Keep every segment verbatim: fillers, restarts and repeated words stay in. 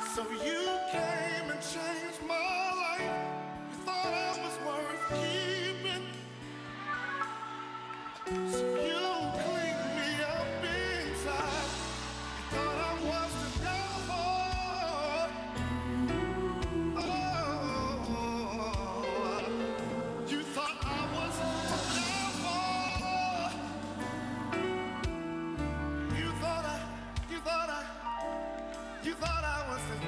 So you came and changed my life. You thought I was worth keeping. So you cleaned me up inside. You thought I was the devil. Oh, you thought I was the devil. You thought I, you thought I, you thought I was the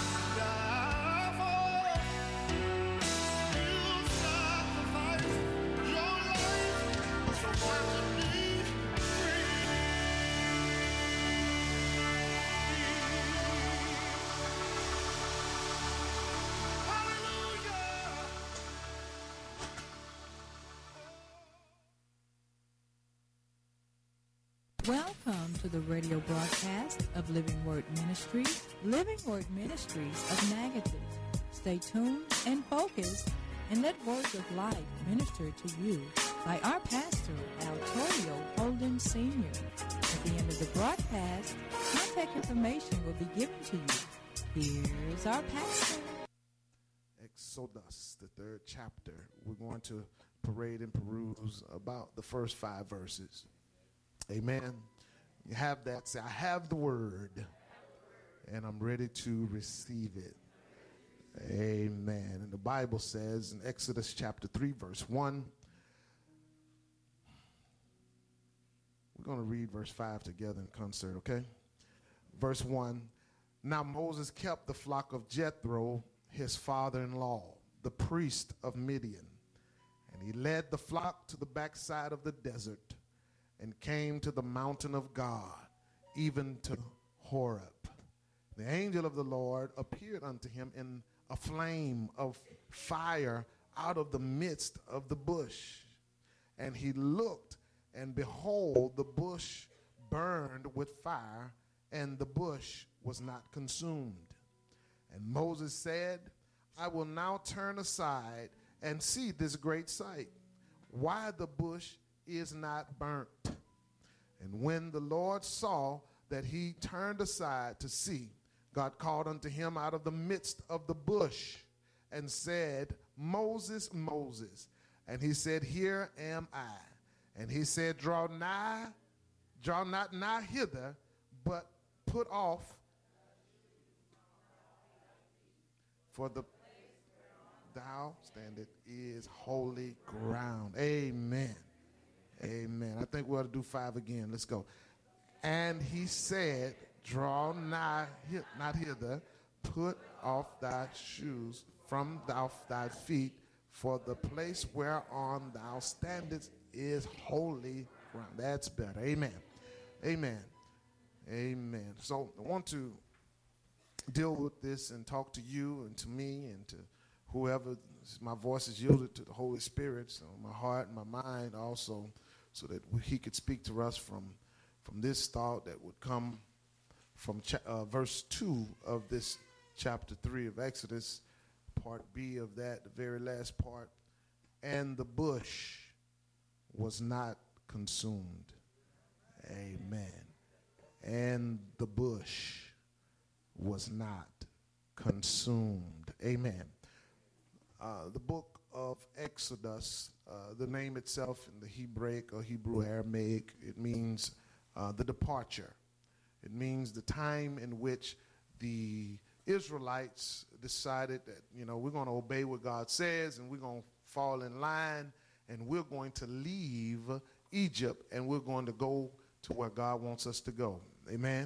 devil. You sacrificed your life so I could be Welcome to the radio broadcast of Living Word Ministries, Living Word Ministries of Natchitoches. Stay tuned and focused and let words of life minister to you by our pastor, Altorio Holden Senior At the end of the broadcast, contact information will be given to you. Here's our pastor. Exodus, the third chapter. We're going to parade and peruse about the first five verses. Amen. You have that. Say, I have the word, and I'm ready to receive it. Amen. And the Bible says in Exodus chapter three, verse one, we're going to read verse five together in concert, okay? Verse one, now Moses kept the flock of Jethro, his father-in-law, the priest of Midian, and he led the flock to the backside of the desert and came to the mountain of God, even to Horeb. The angel of the Lord appeared unto him in a flame of fire out of the midst of the bush. And he looked, and behold, the bush burned with fire, and the bush was not consumed. And Moses said, I will now turn aside and see this great sight, why the bush is not burnt. And when the Lord saw that he turned aside to see, God called unto him out of the midst of the bush and said, Moses, Moses. And he said, here am I. And he said, draw nigh, draw not nigh hither, but put off, for the thou standeth is holy ground. Amen. Amen. I think we ought to do five again. Let's go. And he said, draw nigh, not hither, put off thy shoes from off thy feet, for the place whereon thou standest is holy ground. That's better. Amen. Amen. Amen. So I want to deal with this and talk to you and to me and to whoever. My voice is yielded to the Holy Spirit, so my heart and my mind also, so that he could speak to us from, from this thought that would come from cha- uh, verse two of this chapter three of Exodus, part B of that, the very last part. And the bush was not consumed. Amen. And the bush was not consumed. Amen. Uh, the book of Exodus, uh, the name itself in the Hebraic or Hebrew Aramaic, it means uh, the departure. It means the time in which the Israelites decided that, you know, we're going to obey what God says and we're going to fall in line and we're going to leave Egypt and we're going to go to where God wants us to go. Amen.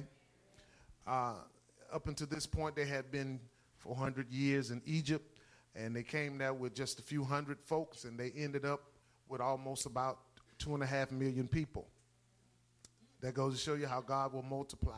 Uh, up until this point, they had been four hundred years in Egypt, and they came there with just a few hundred folks, and they ended up with almost about two and a half million people. That goes to show you how God will multiply.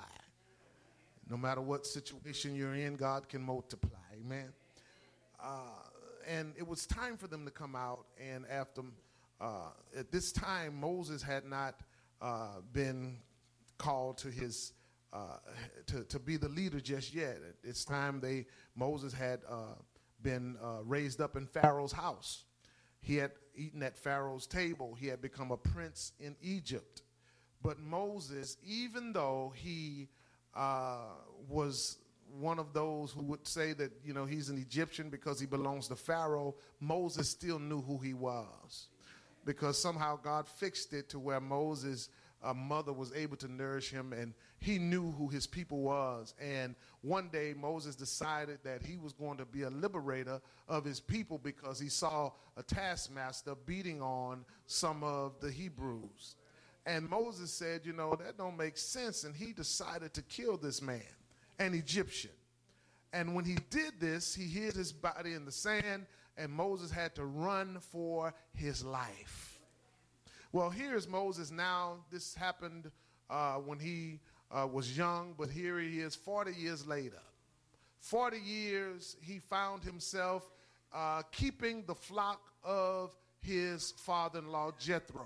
No matter what situation you're in, God can multiply. Amen. Uh, and it was time for them to come out, and after uh, at this time, Moses had not uh, been called to his uh, to, to be the leader just yet. At this time, they Moses had uh, been uh, raised up in Pharaoh's house. He had eaten at Pharaoh's table. He had become a prince in Egypt. But Moses, even though he uh, was one of those who would say that, you know, he's an Egyptian because he belongs to Pharaoh, Moses still knew who he was, because somehow God fixed it to where Moses' uh, mother was able to nourish him, and he knew who his people was. And one day Moses decided that he was going to be a liberator of his people because he saw a taskmaster beating on some of the Hebrews. And Moses said, you know, that don't make sense, and he decided to kill this man, an Egyptian. And when he did this, he hid his body in the sand, and Moses had to run for his life. Well, here's Moses now. This happened uh, when he uh, was young, but here he is forty years later. forty years, he found himself uh, keeping the flock of his father-in-law, Jethro.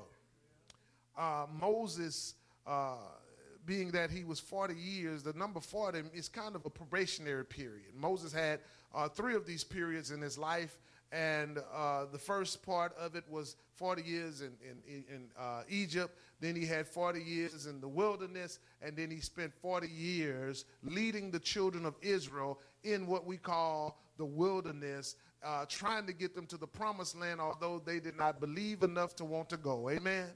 Uh, Moses, uh, being that he was forty years, the number forty is kind of a probationary period. Moses had uh, three of these periods in his life, and uh, the first part of it was forty years in, in, in uh, Egypt. Then he had forty years in the wilderness, and then he spent forty years leading the children of Israel in what we call the wilderness, uh, trying to get them to the promised land, although they did not believe enough to want to go. Amen?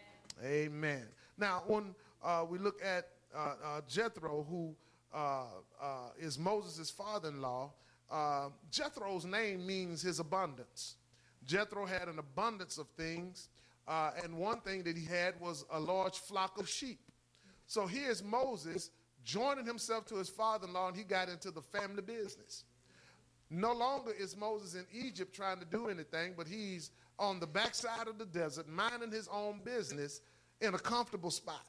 Amen. Now, when uh, we look at uh, uh, Jethro, who uh, uh, is Moses' father-in-law, uh, Jethro's name means his abundance. Jethro had an abundance of things, uh, and one thing that he had was a large flock of sheep. So here's Moses joining himself to his father-in-law, and he got into the family business. No longer is Moses in Egypt trying to do anything, but he's on the backside of the desert, minding his own business in a comfortable spot.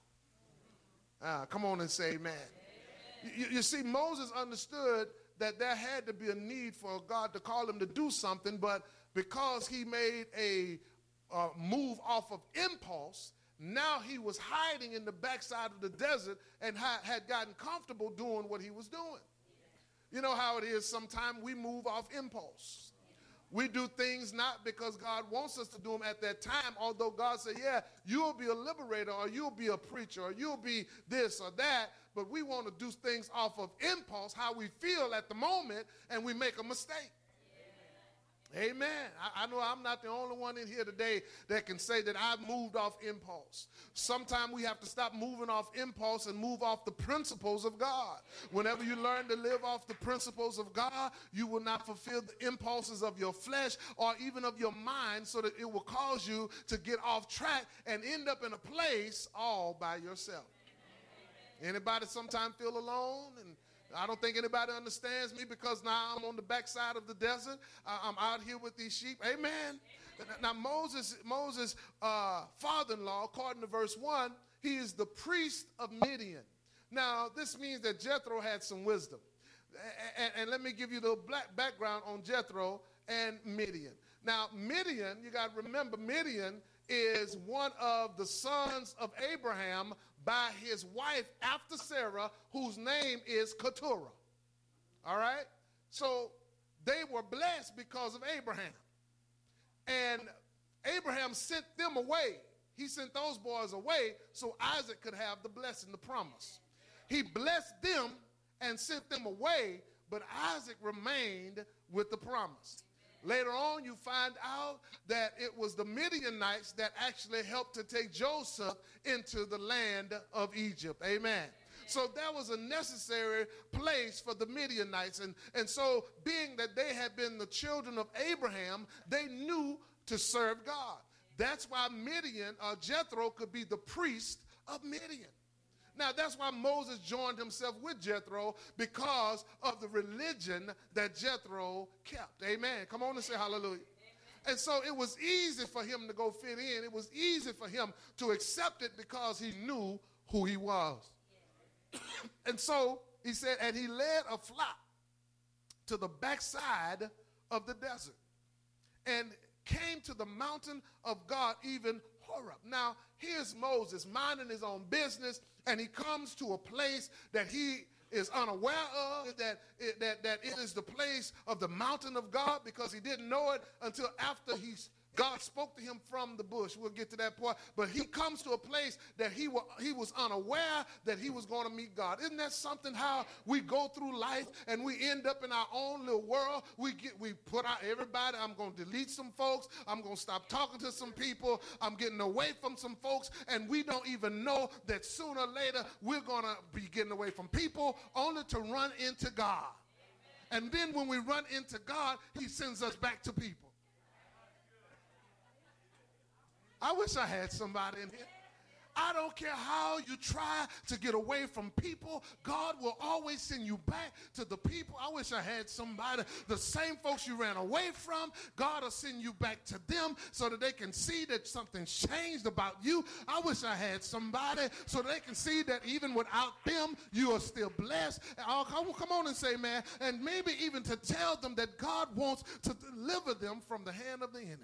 Uh, come on and say amen. You, you see, Moses understood that there had to be a need for God to call him to do something, but because he made a uh, move off of impulse, now he was hiding in the backside of the desert and ha- had gotten comfortable doing what he was doing. You know how it is, sometimes we move off impulse. We do things not because God wants us to do them at that time, although God said, yeah, you'll be a liberator, or you'll be a preacher, or you'll be this or that, but we want to do things off of impulse, how we feel at the moment, and we make a mistake. Amen. Amen. I, I know I'm not the only one in here today that can say that I've moved off impulse. Sometimes we have to stop moving off impulse and move off the principles of God. Whenever you learn to live off the principles of God, you will not fulfill the impulses of your flesh or even of your mind, so that it will cause you to get off track and end up in a place all by yourself. Anybody sometimes feel alone? And I don't think anybody understands me because now I'm on the backside of the desert. Uh, I'm out here with these sheep. Amen. Now Moses, Moses' uh, father-in-law, according to verse one, he is the priest of Midian. Now this means that Jethro had some wisdom. And, and let me give you the black background on Jethro and Midian. Now Midian, you got to remember, Midian is one of the sons of Abraham by his wife after Sarah, whose name is Keturah. All right? So they were blessed because of Abraham. And Abraham sent them away. He sent those boys away so Isaac could have the blessing, the promise. He blessed them and sent them away, but Isaac remained with the promise. Later on, you find out that it was the Midianites that actually helped to take Joseph into the land of Egypt. Amen. So that was a necessary place for the Midianites. And, and so being that they had been the children of Abraham, they knew to serve God. That's why Midian, or Jethro, could be the priest of Midian. Now, that's why Moses joined himself with Jethro, because of the religion that Jethro kept. Amen. Come on and say hallelujah. And so it was easy for him to go fit in. It was easy for him to accept it because he knew who he was. And so he said, and he led a flock to the backside of the desert and came to the mountain of God, even Horeb. Now, here's Moses minding his own business, and he comes to a place that he is unaware of, that it, that, that it is the place of the mountain of God, because he didn't know it until after he God spoke to him from the bush. We'll get to that point. But he comes to a place that he, wa- he was unaware that he was going to meet God. Isn't that something, how we go through life and we end up in our own little world? We get we put out everybody. I'm going to delete some folks. I'm going to stop talking to some people. I'm getting away from some folks. And we don't even know that sooner or later we're going to be getting away from people only to run into God. And then when we run into God, he sends us back to people. I wish I had somebody in here. I don't care how you try to get away from people, God will always send you back to the people. I wish I had somebody. The same folks you ran away from, God will send you back to them so that they can see that something's changed about you. I wish I had somebody so they can see that even without them, you are still blessed. I'll come on and say, man, and maybe even to tell them that God wants to deliver them from the hand of the enemy.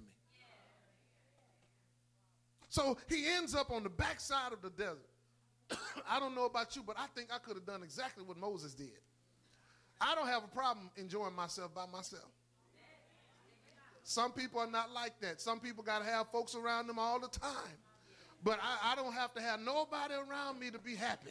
So he ends up on the backside of the desert. I don't know about you, but I think I could have done exactly what Moses did. I don't have a problem enjoying myself by myself. Some people are not like that. Some people got to have folks around them all the time. But I, I don't have to have nobody around me to be happy.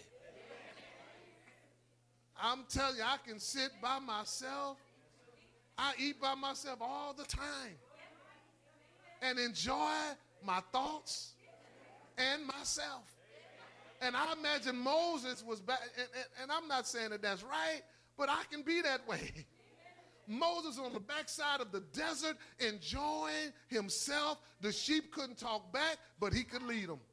I'm telling you, I can sit by myself. I eat by myself all the time and enjoy my thoughts and myself. And I imagine Moses was back, and, and, and I'm not saying that that's right, but I can be that way. Moses on the backside of the desert enjoying himself. The sheep couldn't talk back, but he could lead them.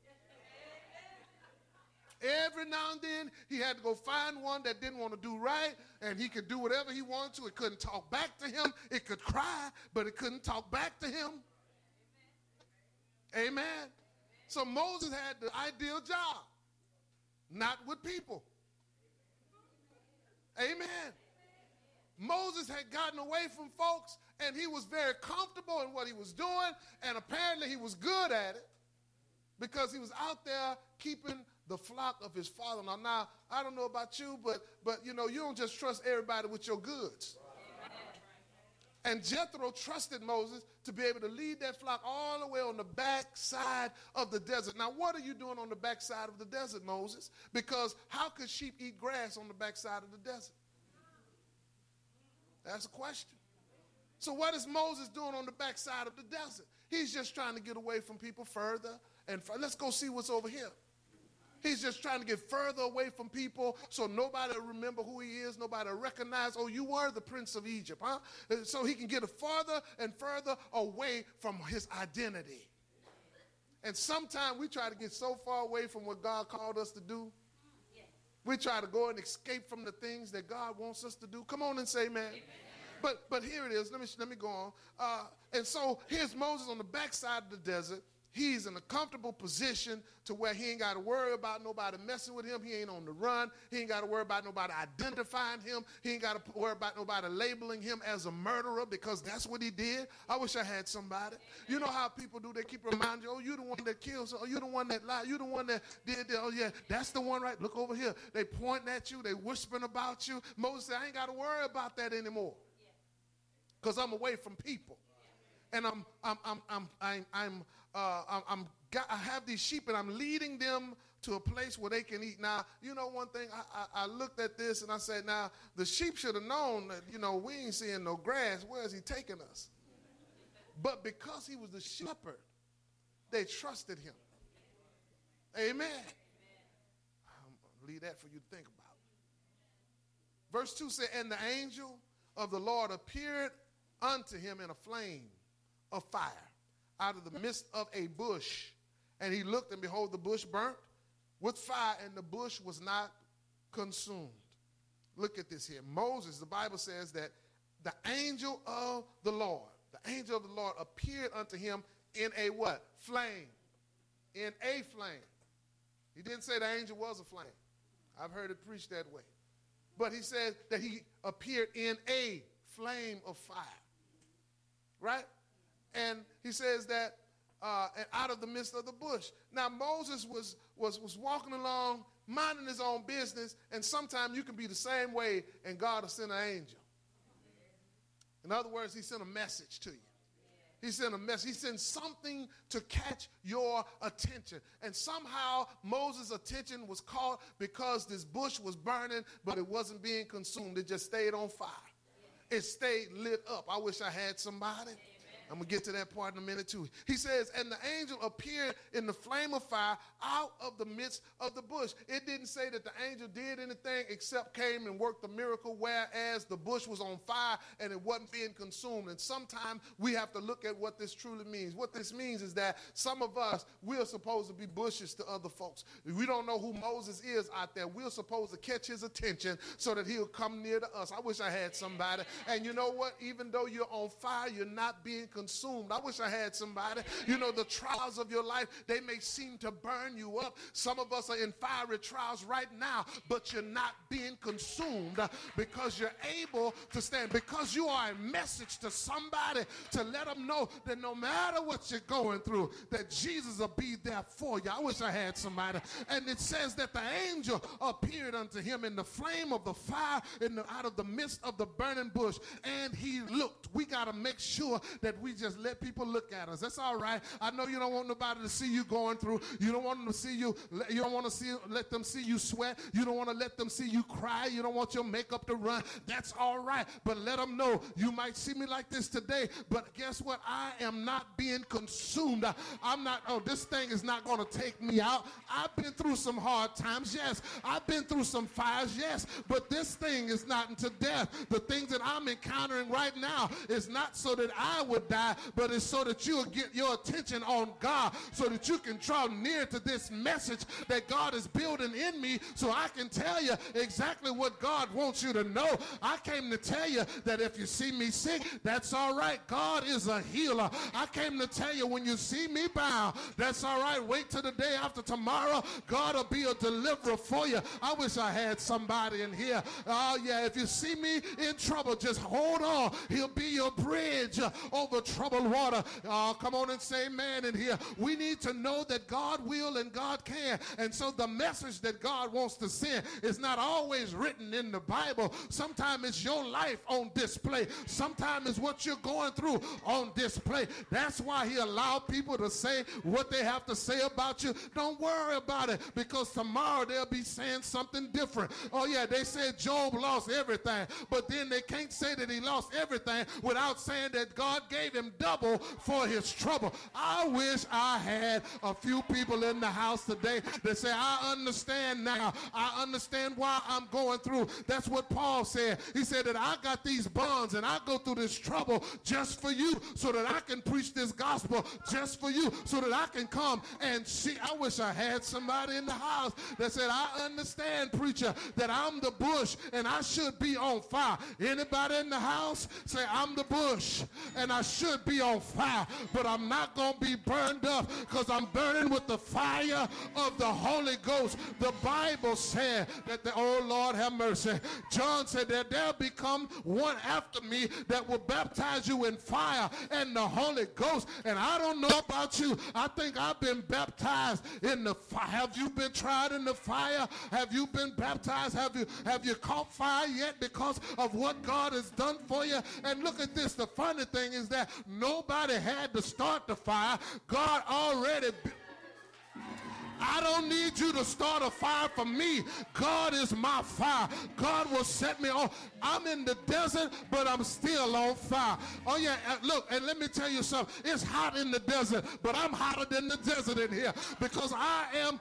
Every now and then, he had to go find one that didn't want to do right, and he could do whatever he wanted to. It couldn't talk back to him. It could cry, but it couldn't talk back to him. Amen. So Moses had the ideal job, not with people. Amen. Moses had gotten away from folks, and he was very comfortable in what he was doing, and apparently he was good at it because he was out there keeping the flock of his father. Now, now I don't know about you, but, but you know, you don't just trust everybody with your goods. And Jethro trusted Moses to be able to lead that flock all the way on the backside of the desert. Now, what are you doing on the backside of the desert, Moses? Because how could sheep eat grass on the backside of the desert? That's a question. So what is Moses doing on the backside of the desert? He's just trying to get away from people further and further. Let's go see what's over here. He's just trying to get further away from people so nobody will remember who he is, nobody will recognize, oh, you were the prince of Egypt, huh? So he can get farther and further away from his identity. And sometimes we try to get so far away from what God called us to do. We try to go and escape from the things that God wants us to do. Come on and say amen. Amen. But, but here it is. Let me, let me go on. Uh, and so here's Moses on the backside of the desert. He's in a comfortable position to where he ain't got to worry about nobody messing with him. He ain't on the run. He ain't got to worry about nobody identifying him. He ain't got to worry about nobody labeling him as a murderer because that's what he did. I wish I had somebody. You know how people do. They keep reminding you, oh, you're the one that killed. So, oh, you're the one that lied. You're the one that did that. Oh, yeah, that's the one, right? Look over here. They pointing at you. They whispering about you. Moses said, I ain't got to worry about that anymore because I'm away from people. And I'm, I'm, I'm, I'm, I'm, I'm Uh, I'm, I'm got, I have these sheep and I'm leading them to a place where they can eat. Now, you know one thing, I, I, I looked at this and I said, now, the sheep should have known that, you know, we ain't seeing no grass. Where is he taking us? But because he was the shepherd, they trusted him. Amen. I'll leave that for you to think about. Verse two said, and the angel of the Lord appeared unto him in a flame of fire out of the midst of a bush. And he looked, and behold, the bush burnt with fire, and the bush was not consumed. Look at this here. Moses, the Bible says that the angel of the Lord, the angel of the Lord appeared unto him in a what? Flame. In a flame. He didn't say the angel was a flame. I've heard it preached that way. But he said that he appeared in a flame of fire. Right? And he says that uh, out of the midst of the bush. Now, Moses was, was, was walking along, minding his own business, and sometimes you can be the same way, and God will send an angel. In other words, he sent a message to you. He sent a message. He sent something to catch your attention. And somehow Moses' attention was caught because this bush was burning, but it wasn't being consumed. It just stayed on fire. It stayed lit up. I wish I had somebody. I'm going to get to that part in a minute too. He says, and the angel appeared in the flame of fire out of the midst of the bush. It didn't say that the angel did anything except came and worked the miracle, whereas the bush was on fire and it wasn't being consumed. And sometimes we have to look at what this truly means. What this means is that some of us, we're supposed to be bushes to other folks. We don't know who Moses is out there. We're supposed to catch his attention so that he'll come near to us. I wish I had somebody. And you know what? Even though you're on fire, you're not being consumed. Consumed. I wish I had somebody. You know, the trials of your life, they may seem to burn you up. Some of us are in fiery trials right now, but you're not being consumed because you're able to stand, because you are a message to somebody to let them know that no matter what you're going through, that Jesus will be there for you. I wish I had somebody. And it says that the angel appeared unto him in the flame of the fire in the, out of the midst of the burning bush, and he looked. We got to make sure that we just let people look at us. That's all right. I know you don't want nobody to see you going through. You don't want them to see you. You don't want to see let them see you sweat. You don't want to let them see you cry. You don't want your makeup to run. That's all right. But let them know you might see me like this today, but guess what? I am not being consumed. I'm not, oh, this thing is not going to take me out. I've been through some hard times, yes. I've been through some fires, yes. But this thing is not unto death. The things that I'm encountering right now is not so that I would die, but it's so that you'll get your attention on God, so that you can draw near to this message that God is building in me, so I can tell you exactly what God wants you to know. I came to tell you that if you see me sick, that's all right. God is a healer. I came to tell you when you see me bow, that's all right. Wait till the day after tomorrow. God will be a deliverer for you. I wish I had somebody in here. Oh, yeah, if you see me in trouble, just hold on. He'll be your bridge over troubled water. Oh, come on and say amen in here. We need to know that God will and God can. And so the message that God wants to send is not always written in the Bible. Sometimes it's your life on display. Sometimes it's what you're going through on display. That's why he allowed people to say what they have to say about you. Don't worry about it, because tomorrow they'll be saying something different. Oh yeah, they said Job lost everything, but then they can't say that he lost everything without saying that God gave him double for his trouble. I wish I had a few people in the house today that say, I understand now. I understand why I'm going through. That's what Paul said. He said that I got these bonds and I go through this trouble just for you, so that I can preach this gospel just for you, so that I can come and see. I wish I had somebody in the house that said, I understand, preacher, that I'm the bush and I should be on fire. Anybody in the house say, I'm the bush and I should be on fire, but I'm not going to be burned up, because I'm burning with the fire of the Holy Ghost. The Bible said that the, oh Lord have mercy, John said that there'll become one after me that will baptize you in fire and the Holy Ghost. And I don't know about you, I think I've been baptized in the fire. Have you been tried in the fire? Have you been baptized? Have you have you caught fire yet because of what God has done for you? And look at this, the funny thing is that nobody had to start the fire. God already be- I don't need you to start a fire for me. God is my fire. God will set me on. I'm in the desert, but I'm still on fire. Oh, yeah, look, and let me tell you something. It's hot in the desert, but I'm hotter than the desert in here, because I am,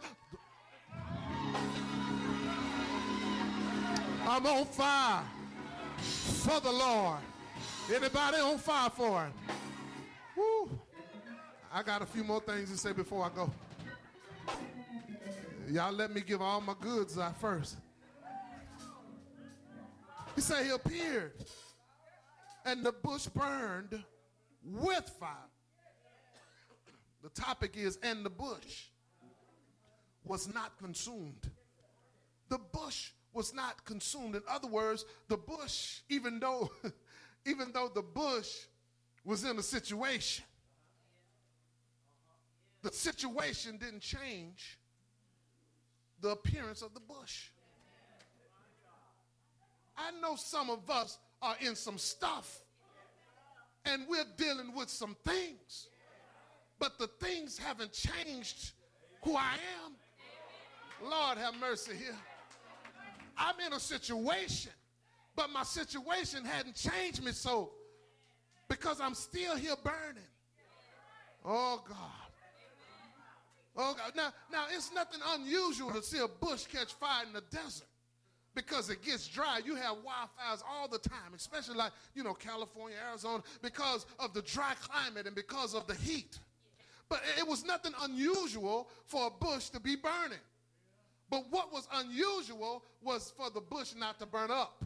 I'm on fire for the Lord. Anybody on fire for him? Woo. I got a few more things to say before I go. Y'all let me give all my goods out first. He said he appeared, and the bush burned with fire. The topic is, and the bush was not consumed. The bush was not consumed. In other words, the bush, even though, even though the bush was in a situation, the situation didn't change the appearance of the bush. I know some of us are in some stuff, and we're dealing with some things, but the things haven't changed who I am. Lord have mercy here. I'm in a situation, but my situation hadn't changed me, so because I'm still here burning. Oh, God. Oh, God. Now, now, it's nothing unusual to see a bush catch fire in the desert because it gets dry. You have wildfires all the time, especially like, you know, California, Arizona, because of the dry climate and because of the heat. But it was nothing unusual for a bush to be burning. But what was unusual was for the bush not to burn up.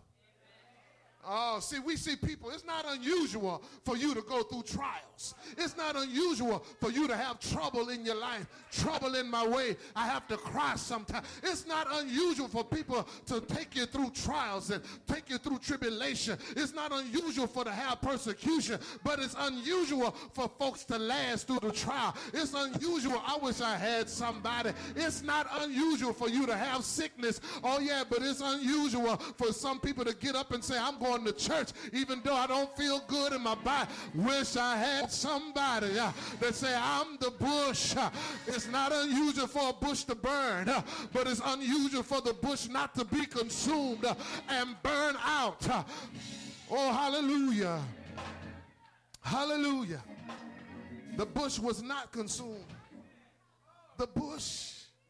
Oh, see, we see people, it's not unusual for you to go through trials. It's not unusual for you to have trouble in your life, trouble in my way. I have to cry sometimes. It's not unusual for people to take you through trials and take you through tribulation. It's not unusual for to have persecution, but it's unusual for folks to last through the trial. It's unusual. I wish I had somebody. It's not unusual for you to have sickness. Oh, yeah, but it's unusual for some people to get up and say, I'm going to church even though I don't feel good in my body. Wish I had somebody uh, that say I'm the bush. Uh, it's not unusual for a bush to burn, uh, but it's unusual for the bush not to be consumed uh, and burn out. Uh, oh, hallelujah. Hallelujah. The bush was not consumed. The bush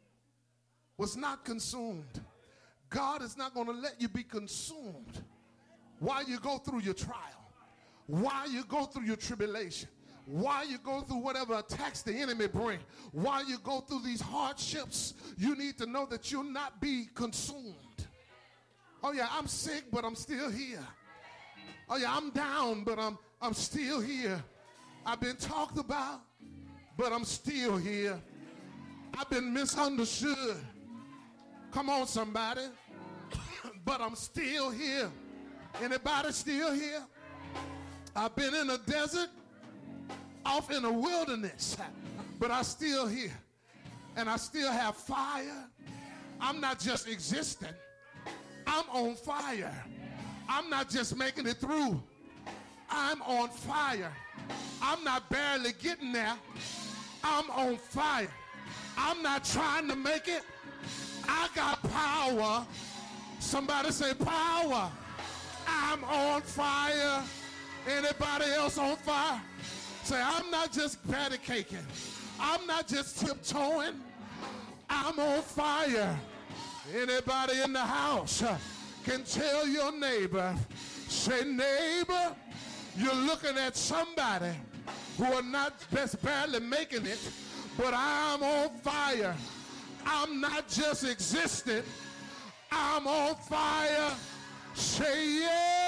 was not consumed. God is not going to let you be consumed while you go through your trial, while you go through your tribulation, while you go through whatever attacks the enemy bring, while you go through these hardships, you need to know that you'll not be consumed. Oh yeah, I'm sick, but I'm still here. Oh yeah, I'm down, but I'm, I'm still here. I've been talked about, but I'm still here. I've been misunderstood. Come on, somebody. But I'm still here. Anybody still here? I've been in a desert, off in a wilderness, but I'm still here. And I still have fire. I'm not just existing. I'm on fire. I'm not just making it through. I'm on fire. I'm not barely getting there. I'm on fire. I'm not trying to make it. I got power. Somebody say power. I'm on fire. Anybody else on fire? Say, I'm not just patty caking. I'm not just tiptoeing. I'm on fire. Anybody in the house can tell your neighbor, say, neighbor, you're looking at somebody who are not just barely making it, but I'm on fire. I'm not just existing. I'm on fire. Say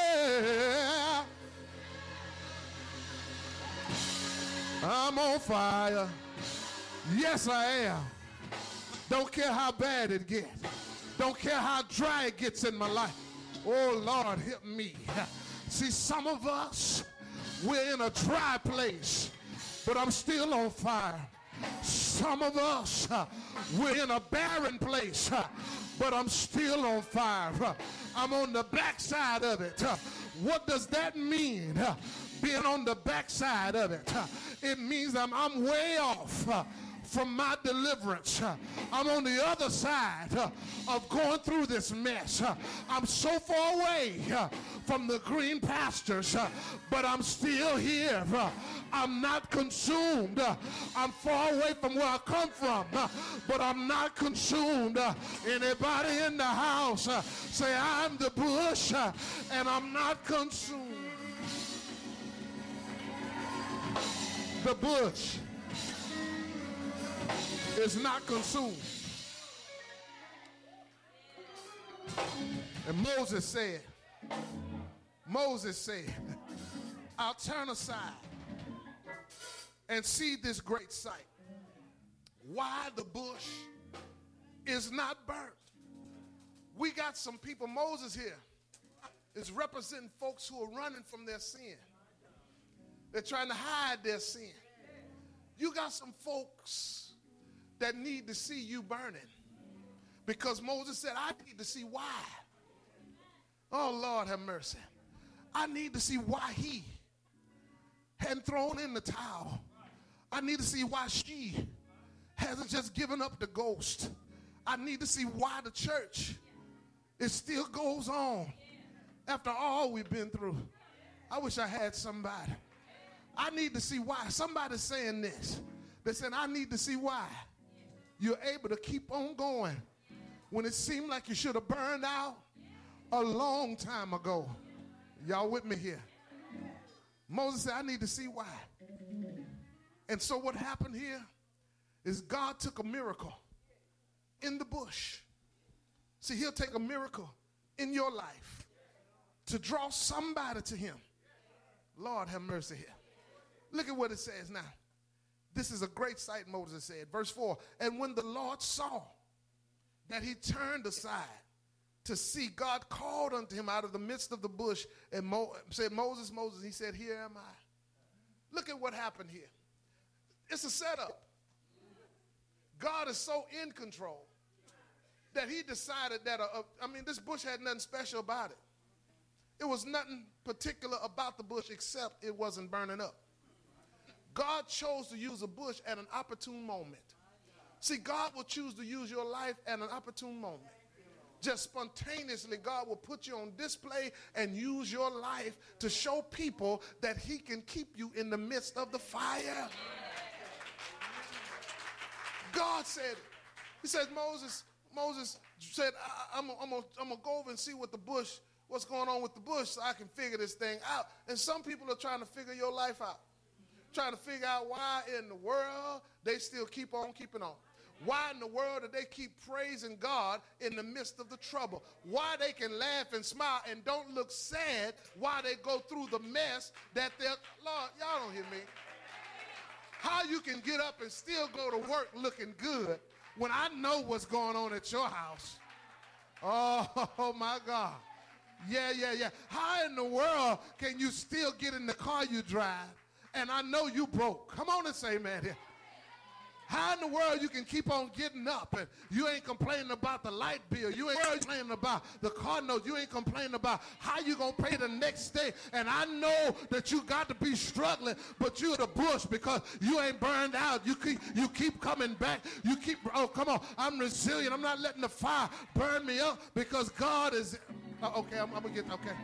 yeah. I'm on fire. Yes, I am. Don't care how bad it gets. Don't care how dry it gets in my life. Oh, Lord, help me. See, some of us, we're in a dry place, but I'm still on fire. Some of us, uh, we're in a barren place, uh, but I'm still on fire. Uh, I'm on the backside of it. Uh, what does that mean, uh, being on the backside of it? Uh, it means I'm, I'm way off uh, from my deliverance. Uh, I'm on the other side uh, of going through this mess. Uh, I'm so far away uh, from the green pastures, uh, but I'm still here. Uh, I'm not consumed. Uh, I'm far away from where I come from, uh, but I'm not consumed. Uh, anybody in the house uh, say, I'm the bush uh, and I'm not consumed. The bush is not consumed. And Moses said, Moses said, I'll turn aside and see this great sight. Why the bush is not burnt. We got some people, Moses here is representing folks who are running from their sin. They're trying to hide their sin. You got some folks that need to see you burning, because Moses said, I need to see why. Oh, Lord have mercy. I need to see why he hadn't thrown in the towel. I need to see why she hasn't just given up the ghost. I need to see why the church, it still goes on after all we've been through. I wish I had somebody. I need to see why. Somebody's saying this. They said, I need to see why you're able to keep on going when it seemed like you should have burned out a long time ago. Y'all with me here? Moses said, I need to see why. And so what happened here is God took a miracle in the bush. See, he'll take a miracle in your life to draw somebody to him. Lord have mercy here. Look at what it says now. This is a great sight, Moses said. Verse four, and when the Lord saw that he turned aside to see, God called unto him out of the midst of the bush and Mo- said, Moses, Moses. He said, here am I. Look at what happened here. It's a setup. God is so in control that he decided that, a, a, I mean, this bush had nothing special about it. It was nothing particular about the bush except it wasn't burning up. God chose to use a bush at an opportune moment. See, God will choose to use your life at an opportune moment. Just spontaneously, God will put you on display and use your life to show people that he can keep you in the midst of the fire. God said, he said, Moses, Moses said, I, I'm, I'm, I'm going to go over and see what the bush, what's going on with the bush so I can figure this thing out. And some people are trying to figure your life out. Trying to figure out why in the world they still keep on keeping on. Why in the world do they keep praising God in the midst of the trouble? Why they can laugh and smile and don't look sad while they go through the mess that they're, Lord, y'all don't hear me. How you can get up and still go to work looking good when I know what's going on at your house. Oh, oh my God. Yeah, yeah, yeah. How in the world can you still get in the car you drive and I know you broke? Come on and say amen here. How in the world you can keep on getting up and you ain't complaining about the light bill. You ain't complaining about the car note. You ain't complaining about how you going to pay the next day. And I know that you got to be struggling, but you're the bush because you ain't burned out. You keep, you keep coming back. You keep, oh, come on. I'm resilient. I'm not letting the fire burn me up because God is, uh, okay, I'm, I'm going to get, okay.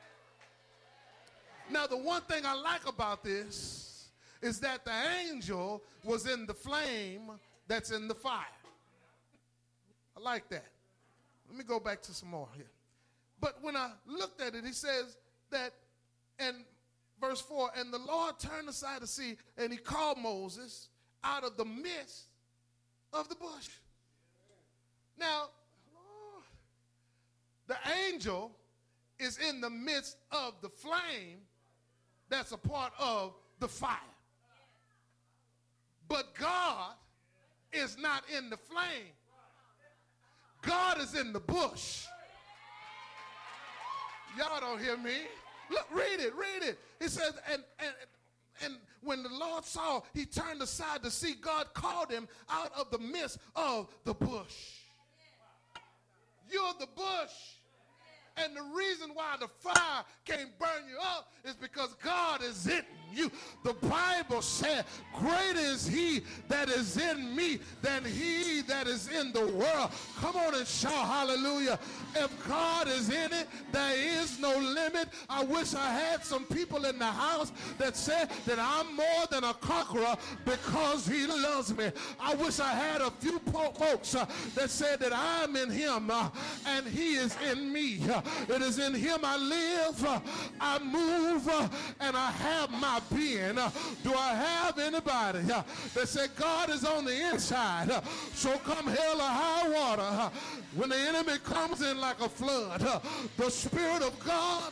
Now, the one thing I like about this is that the angel was in the flame that's in the fire. I like that. Let me go back to some more here. But when I looked at it, he says that, and verse four, and the Lord turned aside to see, and he called Moses out of the midst of the bush. Now, Lord, the angel is in the midst of the flame that's a part of the fire. But God is not in the flame. God is in the bush. Y'all don't hear me. Look, read it, read it. It says, and, and, and when the Lord saw, he turned aside to see, God called him out of the midst of the bush. You're the bush. And the reason why the fire can't burn you up is because God is in you. The Bible said, greater is he that is in me than he that is in the world. Come on and shout hallelujah. If God is in it, there is no limit. I wish I had some people in the house that said that I'm more than a conqueror because he loves me. I wish I had a few folks uh, that said that I'm in him uh, and he is in me. Uh, it is in him I live, uh, I move, uh, and I have my being. Uh, do I have anybody uh, that said God is on the inside? Uh, so come hell or high water, uh, when the enemy comes in like a flood, uh, the Spirit of God